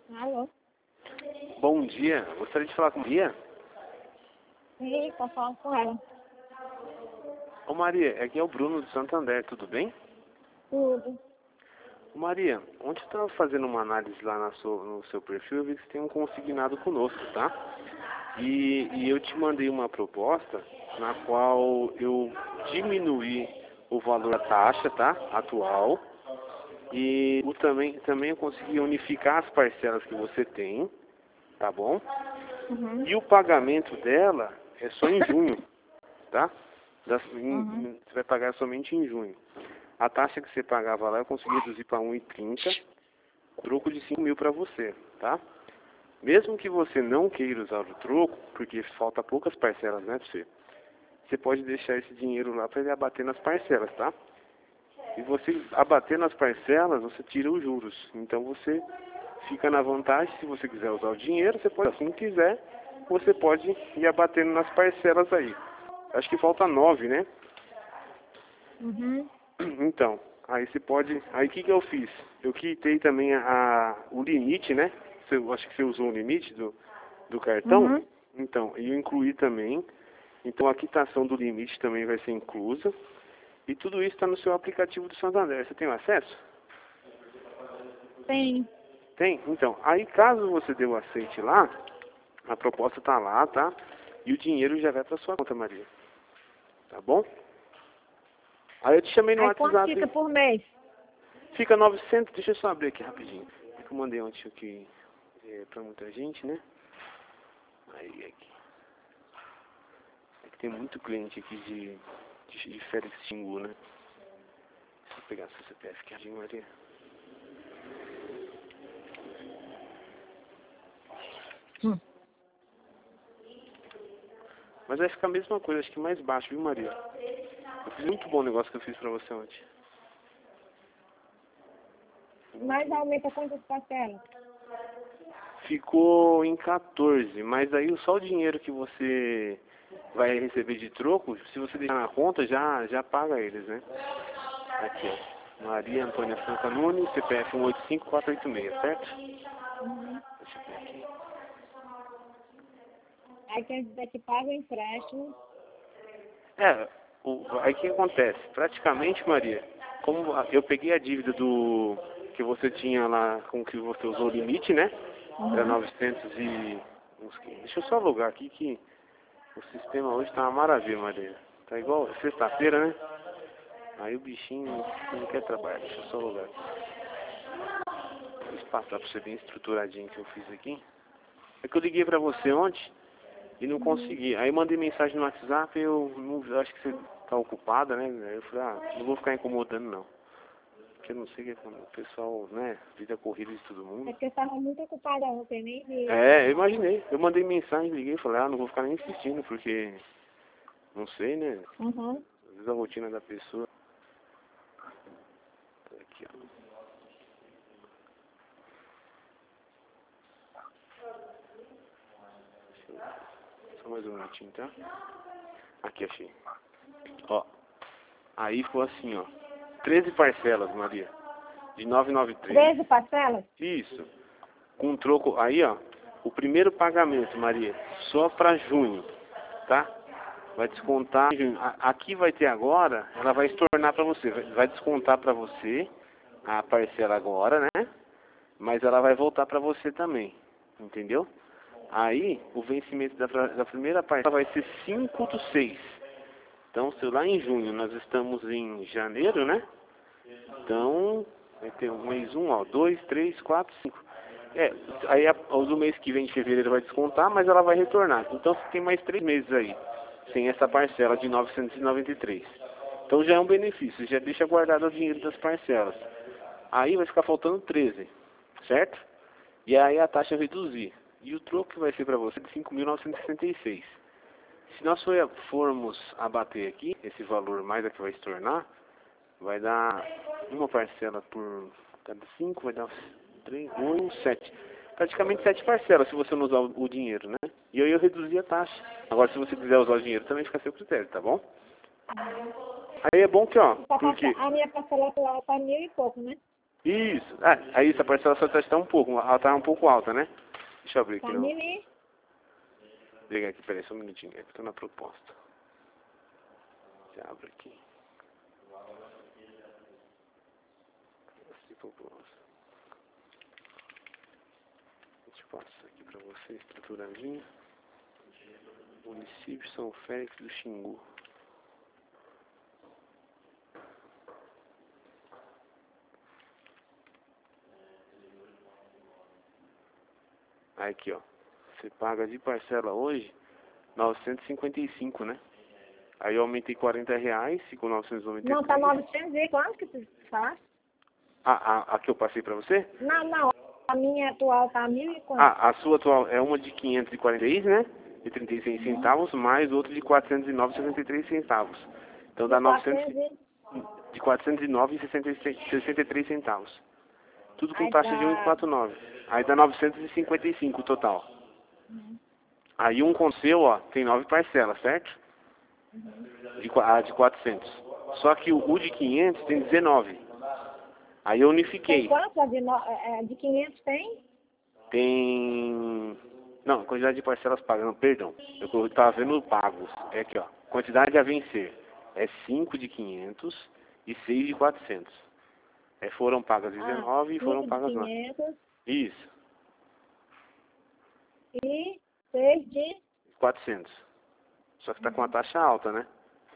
Alô? Bom dia, gostaria de falar com Maria. Sim, tô falando com ela. Ô Maria, aqui é o Bruno de Santander, tudo bem? Tudo. Ô Maria, ontem eu estava fazendo uma análise lá no seu perfil, eu vi que você tem um consignado conosco, tá? E eu te mandei uma proposta na qual eu diminuí o valor da taxa, tá? Atual. E também eu consegui unificar as parcelas que você tem, tá bom? Uhum. E o pagamento dela é só em junho, tá? Uhum. Você vai pagar somente em junho. A taxa que você pagava lá eu consegui reduzir para 1,30, troco de 5 mil para você, tá? Mesmo que você não queira usar o troco, porque falta poucas parcelas, né, pra você pode deixar esse dinheiro lá para ele abater nas parcelas, tá? E você abater nas parcelas, você tira os juros. Então você fica na vantagem, se você quiser usar o dinheiro, você pode, se não quiser, você pode ir abatendo nas parcelas aí. Acho que falta 9, né? Uhum. Então, aí você pode... Aí o que eu fiz? Eu quitei também o limite, né? Eu acho que você usou o limite do cartão. Uhum. Então, eu incluí também. Então a quitação do limite também vai ser inclusa. E tudo isso está no seu aplicativo do Santander. Você tem acesso? Tem. Tem? Então, aí caso você dê o aceite lá, a proposta está lá, tá? E o dinheiro já vai para sua conta, Maria. Tá bom? Aí eu te chamei no Aí quanto WhatsApp. fica por mês? Fica 900, deixa eu só abrir aqui rapidinho. É que eu mandei ontem aqui pra muita gente, né? Aí aqui. É que tem muito cliente aqui de Félix Xingu, né? Deixa eu pegar seu CPF aqui rapidinho, Maria. Hum. Mas vai ficar a mesma coisa, acho que mais baixo, viu, Maria? Eu fiz muito bom o negócio que eu fiz pra você ontem. Mas aumenta quantas parcelas? Ficou em 14, mas aí só o dinheiro que você vai receber de troco, se você deixar na conta, já paga eles, né? Aqui, ó. Maria Antônia Franca Nunes, CPF 185486, certo? Uhum. Deixa eu ver aqui. Aí quer dizer que paga o empréstimo. Aí o que acontece? Praticamente, Maria, como eu peguei a dívida que você tinha lá, com que você usou o limite, né? Era Uhum. 900 e... Deixa eu só logar aqui que o sistema hoje tá uma maravilha, Maria. Tá igual sexta-feira, né? Aí o bichinho não quer trabalhar. Deixa eu só logar aqui. Deixa eu passar pra você bem estruturadinho que eu fiz aqui. É que eu liguei pra você ontem e não Uhum. consegui. Aí eu mandei mensagem no WhatsApp e eu acho que você tá ocupada, né? Aí eu falei, não vou ficar incomodando não. Porque eu não sei o que é quando o pessoal, né? Vida corrida de todo É mundo. porque eu estava muito ocupada ontem, nem vi a É, eu chamada. imaginei. Eu mandei mensagem, liguei e falei, não vou ficar nem insistindo, porque não sei, né? Uhum. Às vezes a rotina da pessoa. Tá aqui, ó. Só mais um minutinho, tá? Aqui, achei. Ó, aí foi assim, ó. 13 parcelas, Maria. De 993. 13 parcelas? Isso. Com troco. Aí, ó. O primeiro pagamento, Maria, só para junho, tá? Vai descontar em junho. Aqui vai ter agora, ela vai estornar para você. Vai descontar para você a parcela agora, né? Mas ela vai voltar para você também. Entendeu? Aí, o vencimento da primeira parcela vai ser 5/6. Então, se lá em junho nós estamos em janeiro, né? Então, vai ter um mês 1, ó, 2, 3, 4, 5. Aí o do mês que vem de fevereiro vai descontar, mas ela vai retornar. Então, você tem mais 3 meses aí, sem essa parcela de 993. Então, já é um benefício, já deixa guardado o dinheiro das parcelas. Aí vai ficar faltando 13, certo? E aí a taxa reduzir. E o troco que vai ser para você de 5.966. Se nós formos abater aqui, esse valor mais a que vai se tornar, vai dar uma parcela por cada 5, vai dar 3, 8, 7. Praticamente 7 parcelas se você não usar o dinheiro, né? E aí eu reduzi a taxa. Agora, se você quiser usar o dinheiro, também fica a seu critério, tá bom? Uhum. Aí é bom que, ó, Essa porque... a minha parcela atual tá 1.000 e pouco, né? Isso. Ah, aí essa parcela só está um pouco, ela tá um pouco alta, né? Deixa eu abrir aqui. Tá, Mimi? Liga aqui, peraí, só um minutinho, é que eu tô na proposta. Você abre aqui. Proposta. Deixa eu passar aqui pra você, estruturadinho. Município São Félix do Xingu. Aí aqui, ó. Você paga de parcela hoje 955, né? Aí eu aumentei R$40, ficou 993. Não, tá 900 e quanto que tu faz? A que eu passei pra você? Não. A minha atual tá 1.000 e quanto? A sua atual é uma de 546, né? De 36 centavos, mais outra de 409,63 centavos. Então dá 900 de 409,63 centavos. Tudo com Aí taxa de tá. 1,49. Aí dá 955 o total. Aí um com seu, ó, tem 9 parcelas, certo? A de 400. Só que o de 500 tem 19. Aí eu Tem unifiquei. quanto? De 500 tem? Tem... Não, quantidade de parcelas pagando, perdão. Eu estava vendo pagos. É aqui, ó. Quantidade a vencer. É 5 de 500 e 6 de 400. Foram pagas 19 e foram 5 de pagas 9. 500 Isso. e 6 de... 400. Só que tá com uma taxa alta, né?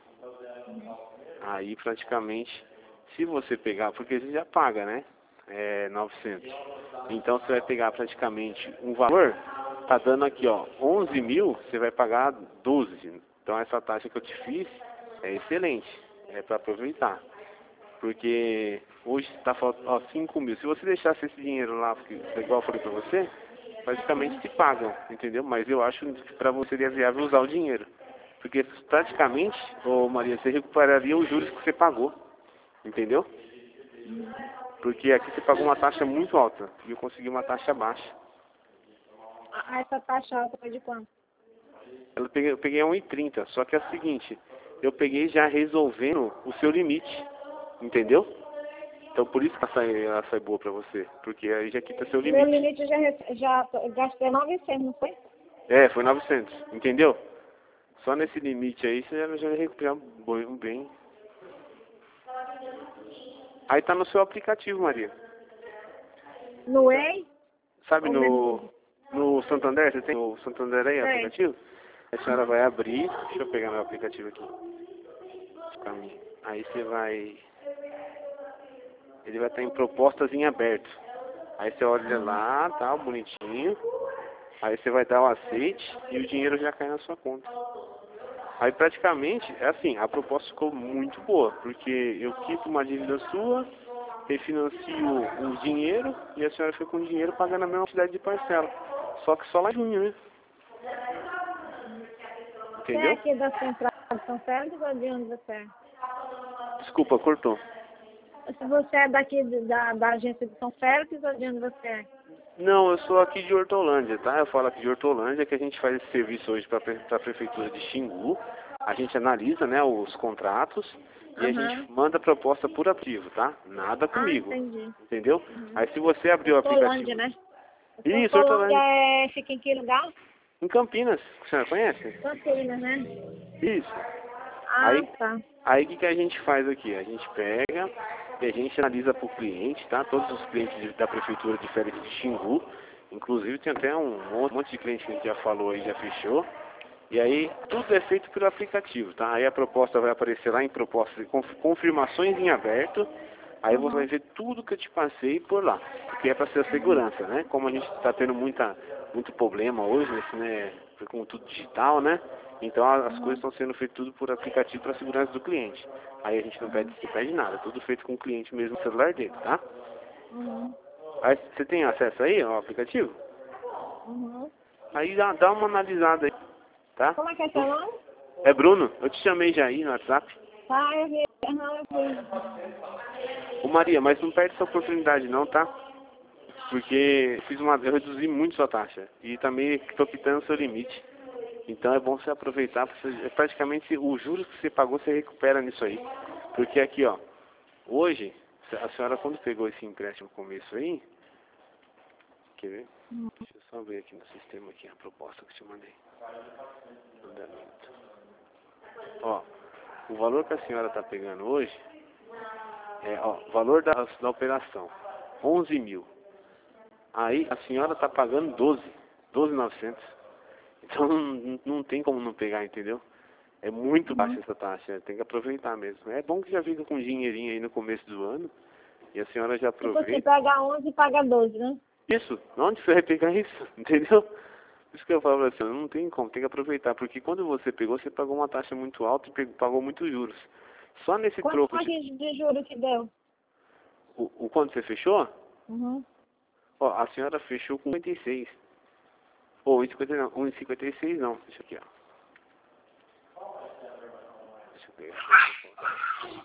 Aí praticamente, se você pegar, porque você já paga, né? 900. Então você vai pegar praticamente um valor, tá dando aqui, ó, 11 mil, você vai pagar 12. Então essa taxa que eu te fiz é excelente, é para aproveitar. Porque hoje está faltando 5 mil. Se você deixasse esse dinheiro lá, porque, igual eu falei para você, praticamente te pagam, entendeu? Mas eu acho que para você seria viável usar o dinheiro. Porque praticamente, ô Maria, você recuperaria os juros que você pagou, entendeu? Porque aqui você pagou uma taxa muito alta e eu consegui uma taxa baixa. Essa taxa alta foi de quanto? Eu peguei a 1,30, só que é o seguinte, eu peguei já resolvendo o seu limite, entendeu? Então por isso que ela sai boa pra você, porque aí já quita seu limite. Meu limite já gastei 900, não foi? Foi 900, entendeu? Só nesse limite aí você já vai recuperar bem. Aí tá no seu aplicativo, Maria. No EI? Sabe no Santander, você tem o Santander aí, aplicativo? A senhora vai abrir, deixa eu pegar meu aplicativo aqui. Aí você vai... Ele vai estar em propostas em aberto. Aí você olha lá, tá, bonitinho. Aí você vai dar o aceite e o dinheiro já cai na sua conta. Aí praticamente, é assim, a proposta ficou muito boa, porque eu quito uma dívida sua, refinancio o dinheiro e a senhora fica com o dinheiro pagando a mesma quantidade de parcela. Só que só lá em junho, né? Você é Entendeu? aqui da Central de São Félix ou de onde você é? Desculpa, cortou. Se você é daqui da agência de São Félix ou de onde você é? Não, eu sou aqui de Hortolândia, tá? Eu falo aqui de Hortolândia, que a gente faz esse serviço hoje para a prefeitura de Xingu. A gente analisa, né, os contratos e a gente manda a proposta por aplicativo, tá? Nada comigo. Entendi. Entendeu? Aí se você abrir o Hortolândia, aplicativo... né? Isso, Hortolândia Hortolândia. fica em que lugar? Em Campinas, a senhora conhece? Campinas, né? Isso. Tá. Aí o que a gente faz aqui? A gente pega e a gente analisa para o cliente, tá? Todos os clientes da prefeitura de Félix de Xingu. Inclusive tem até um monte de cliente que a gente já falou aí, já fechou. E aí tudo é feito pelo aplicativo, tá? Aí a proposta vai aparecer lá em proposta de confirmações em aberto. Aí você vai ver tudo que eu te passei por lá. Porque é para ser a segurança, né? Como a gente está tendo muito problema hoje, né? Com tudo digital, né? Então as coisas estão sendo feitas tudo por aplicativo para a segurança do cliente. Aí a gente não pede nada, tudo feito com o cliente mesmo no celular dele, tá? Aí você tem acesso aí ao aplicativo? Aí dá uma analisada aí, tá? Como é que é seu nome? É Bruno, eu te chamei já aí no WhatsApp. Tá, eu vi. Ô Maria, mas não perde essa oportunidade não, tá? Porque eu reduzi muito sua taxa e também estou quitando seu limite. Então é bom você aproveitar, porque praticamente os juros que você pagou você recupera nisso aí. Porque aqui, ó, hoje A senhora, quando pegou esse empréstimo no começo aí, quer ver? Deixa eu só ver aqui no sistema aqui a proposta que eu te mandei. Andamento. Ó, o valor que a senhora está pegando hoje o valor da operação, 11 mil. Aí a senhora está pagando 12.900. Então não tem como não pegar, entendeu? É muito baixa essa taxa, tem que aproveitar mesmo. É bom que já fica com um dinheirinho aí no começo do ano e a senhora já Se você aproveita. paga 11 e paga 12, né? Isso, onde você vai pegar isso? Entendeu? Por isso que eu falo assim, não tem como, tem que aproveitar, porque quando você pegou, você pagou uma taxa muito alta e pagou muitos juros. Só nesse Quanto troco foi de juros que deu? o quanto você fechou? Uhum. Ó, a senhora fechou com 56. Ou 1,50 não, 1,56 não, deixa aqui, ó. Deixa eu pegar.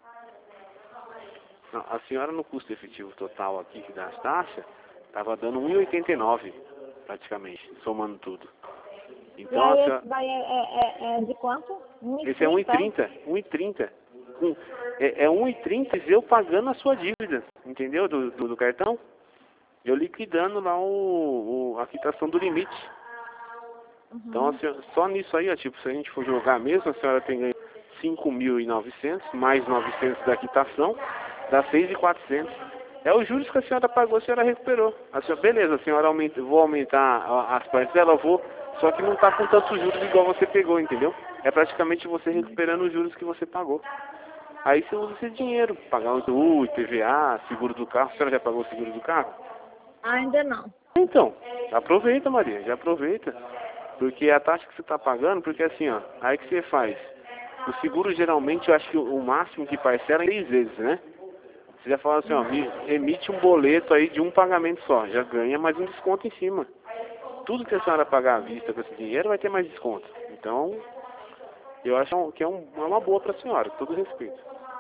Não, a senhora no custo efetivo total aqui que dá as taxas, estava dando 1,89 praticamente, somando tudo. E Então a aí senhora, esse daí é de quanto? esse é 1,30, 1,30. É 1,30 eu pagando a sua dívida, entendeu? Do cartão. Eu liquidando lá a quitação do limite. Então, a senhora, só nisso aí, ó, tipo, se a gente for jogar mesmo, a senhora tem ganho 5.900, mais 900 da quitação, dá 6.400. É os juros que a senhora pagou, a senhora recuperou. A senhora, beleza, a senhora vou aumentar as parcelas, só que não está com tantos juros igual você pegou, entendeu? É praticamente você recuperando os juros que você pagou. Aí você usa esse dinheiro, pagar o IPTU, IPVA, seguro do carro. A senhora já pagou o seguro do carro? Ainda não. Então, aproveita, Maria, já aproveita. Porque a taxa que você está pagando, porque assim, ó, aí que você faz. O seguro geralmente, eu acho que o máximo que parcela é 3 vezes, né? Você já fala assim, ó, emite um boleto aí de um pagamento só, já ganha mais um desconto em cima. Tudo que a senhora pagar à vista com esse dinheiro vai ter mais desconto. Então, eu acho que é uma boa para a senhora, com todo respeito.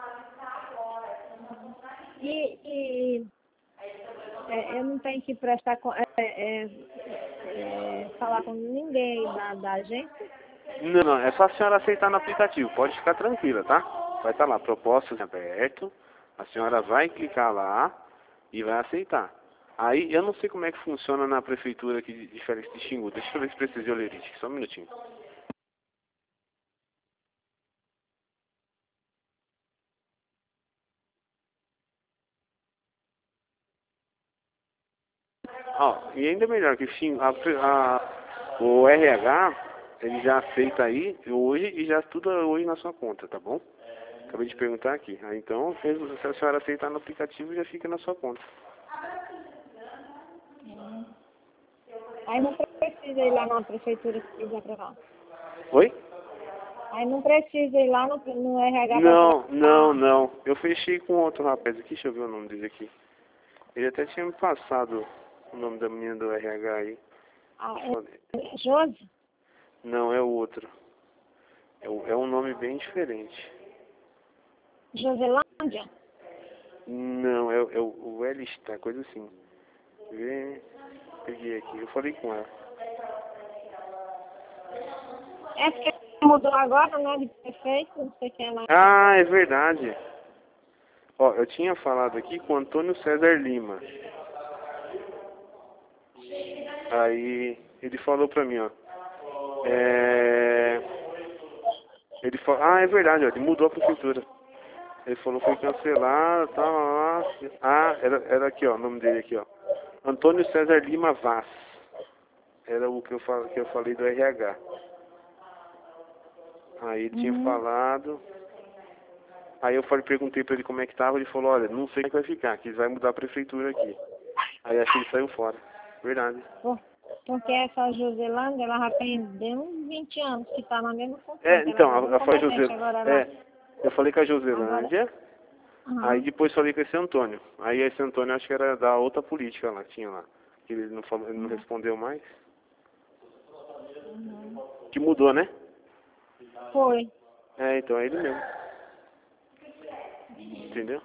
Eu não tenho que prestar falar com ninguém da agência. Não, é só a senhora aceitar no aplicativo, pode ficar tranquila, tá? Vai estar lá, propostas em aberto, a senhora vai clicar lá e vai aceitar. Aí, eu não sei como é que funciona na prefeitura aqui de Félix de Xingu, deixa eu ver se precisa de olerite, só um minutinho. Ó, e ainda melhor que o RH, ele já aceita aí hoje e já estuda hoje na sua conta, tá bom? Acabei de perguntar aqui. Aí, então, se a senhora aceitar no aplicativo, já fica na sua conta. Aí não precisa ir lá na prefeitura se quiser aprovar. Oi? Aí não precisa ir lá no RH para Não, aprovar. não. Eu fechei com outro rapaz aqui, deixa eu ver o nome dele aqui. Ele até tinha me passado o nome da menina do RH aí. É Josi? Não, é o outro. É um nome bem diferente. Joselândia? Não, é o Elista, coisa assim. Peguei aqui, eu falei com ela. É porque mudou agora, né, de prefeito, não sei quem é mais. Ah, é verdade. Ó, eu tinha falado aqui com o Antônio César Lima. Aí ele falou pra mim, ó. Ele falou, é verdade, ó, ele mudou a prefeitura. Ele falou que foi cancelado, tal, lá. Ah, era aqui, ó, o nome dele aqui, ó. Antônio César Lima Vaz. Era o que eu falei do RH. Aí ele tinha falado. Aí eu perguntei pra ele como é que tava, ele falou, olha, não sei como é que vai ficar, que vai mudar a prefeitura aqui. Aí acho que ele saiu fora. Verdade. Porque essa Joselândia, ela já tem uns 20 anos que está na mesma função. Então, Ela eu falei com a Joselândia, aí depois falei com esse Antônio. Aí esse Antônio acho que era da outra política lá, tinha lá. Que ele não falou, ele não respondeu mais. Que mudou, né? Foi. Então é ele mesmo. Entendeu?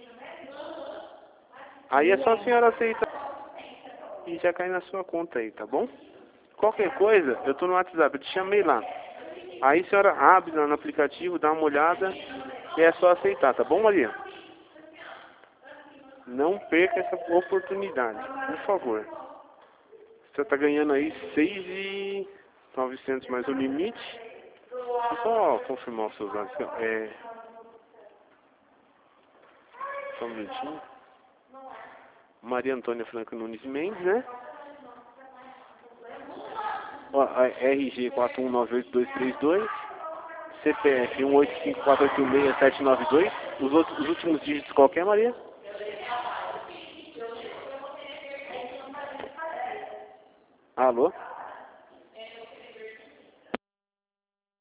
Aí é só a senhora aceitar e já cai na sua conta aí, tá bom? Qualquer coisa, eu tô no WhatsApp, eu te chamei lá. Aí a senhora abre lá no aplicativo, dá uma olhada e é só aceitar, tá bom, Maria? Não perca essa oportunidade, por favor. Você tá ganhando aí 6.900 mais o limite. Vou só confirmar os seus dados. Só um minutinho. Maria Antônia Franco Nunes Mendes, né? Ó, RG 4198232, CPF 1854866792. Os últimos dígitos qual que é, Maria? Alô?